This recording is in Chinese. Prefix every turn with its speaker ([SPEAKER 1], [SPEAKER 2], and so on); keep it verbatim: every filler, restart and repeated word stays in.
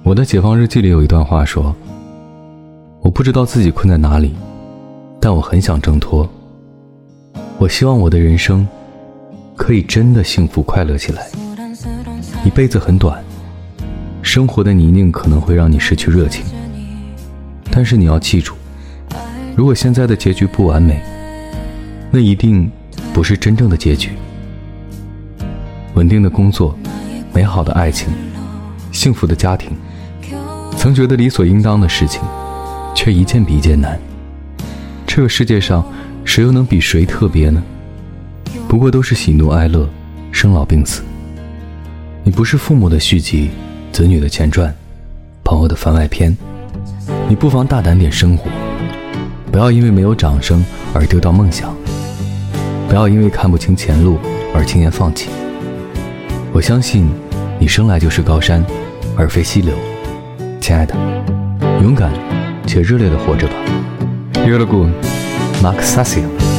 [SPEAKER 1] 我的解放日记里有一段话说，我不知道自己困在哪里，但我很想挣脱。我希望我的人生可以真的幸福快乐起来。一辈子很短，生活的泥泞可能会让你失去热情，但是你要记住，如果现在的结局不完美，那一定不是真正的结局。稳定的工作，美好的爱情，幸福的家庭，曾觉得理所应当的事情，却一件比一件难。这个世界上谁又能比谁特别呢？不过都是喜怒哀乐，生老病死。你不是父母的续集，子女的前传，朋友的番外篇。你不妨大胆点生活，不要因为没有掌声而丢掉梦想，不要因为看不清前路而轻言放弃。我相信你生来就是高山，而非溪流。亲爱的，勇敢且热烈地活着吧。You're the good, Mark Sassio。